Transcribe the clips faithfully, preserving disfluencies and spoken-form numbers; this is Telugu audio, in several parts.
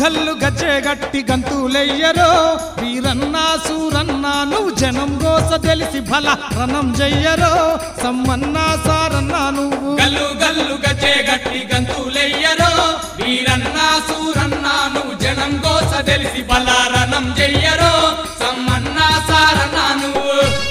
గల్లు గజ్జె గట్టి గంతులెయ్యరో వీరన్నా సూరన్నా నువ్వు జనం గోస తెలిసి బల రణం చెయ్యరో సమ్మన్నా సారన్నా నువ్వు గల్లు గల్లు గజ్జె గట్టి గంతులెయ్యరో వీరన్నా సూరన్నా నువ్వు జనం గోస తెలిసి బల రణం చెయ్యరో సమ్మన్నా సారన్నా నువ్వు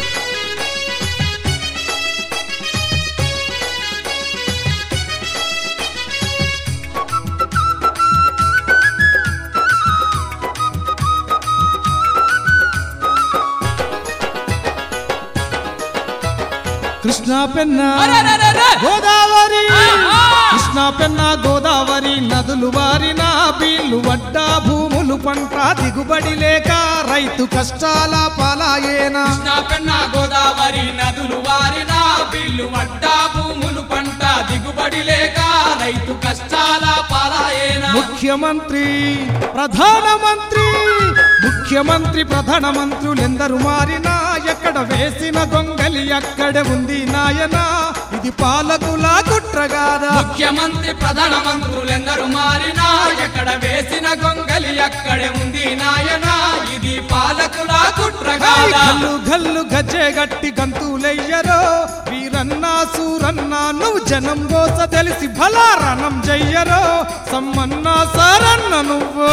కృష్ణా పెన్నా గోదావరి కృష్ణా పెన్నా గోదావరి నదులు వారిన బీళ్లు వడ్డా భూములు పంట దిగుబడి లేక రైతు కష్టాల పాలాయేనా కృష్ణా పెన్నా గోదావరి నదులు వారిన బీళ్లు వడ్డా భూములు పంట దిగుబడి లేక రైతు కష్టాల పాలాయేనా ముఖ్యమంత్రి ప్రధానమంత్రి ముఖ్యమంత్రి ప్రధానమంత్రులెందరు మారినా ఎక్కడ వేసిన గొంగలి అక్కడే ఉంది నాయనా ఇది పాలకుల కుట్రగాదా ముఖ్యమంత్రి ప్రధానమంత్రులెందరు మారినా ఎక్కడ వేసిన గొంగలి అక్కడే ఉంది నాయనా ఇది పాలకుల కుట్రగాదా గల్లు గల్లు గజ్జె గట్టి గంతులెయ్యరో వీరన్నా సూరన్నా నువ్వు జనం గోస తెలిసి బలా రణం చెయ్యరో సమ్మన్నా సారన్న నువ్వు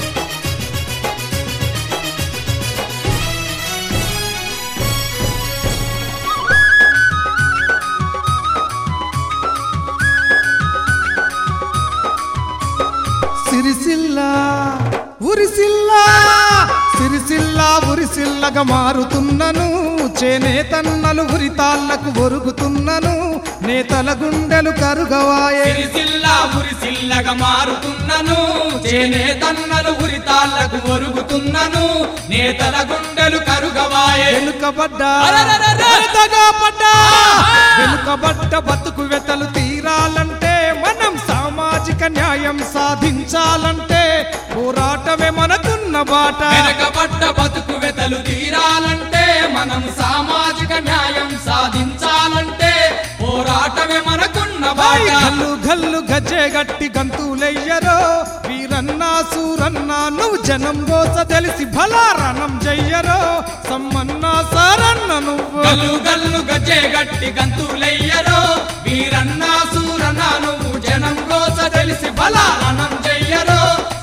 సిరిసిల్ల ఉరిసిల్ల సిరిసిల్ల ఉరిసిల్లగా మారుతున్నను చేనేతన్నలు ఉరితాళ్లకు ఒరుగుతున్నను నేతల గుండెలు కరుగవాయే సిరిసిల్ల ఉరిసిల్లగా మారుతున్నను చేనేతన్నలు ఉరితాళ్లకు ఒరుగుతున్నను నేతల గుండెలు కరుగవాయే వెనుకబడ్డా వెనుకగా పడ్డా వెనుకబడ్డ బతుకు వెతలు తీరాలంటే మనం సామాజిక న్యాయం సాధించాలంటే పోరాటమే మనకున్న బాట వెనకబడ్డ బతుకు వెతలు తీరాలంటే మనం సామాజిక న్యాయం సాధించాలంటే పోరాటమే మనకున్న బాట గల్లు గల్లు గజ్జె గట్టి గంతులెయ్యరో వీరన్నా సూరన్నా నువ్వు జనం గోస తెలిసి బలా రణం చెయ్యరో సమ్మన్నా సారన్న నువ్వు గల్లు గల్లు గజ్జె గట్టి గంతులెయ్యరో వీరన్నా సూరన్నా నువ్వు జనం గోస తెలిసి బలా రణం చెయ్యరో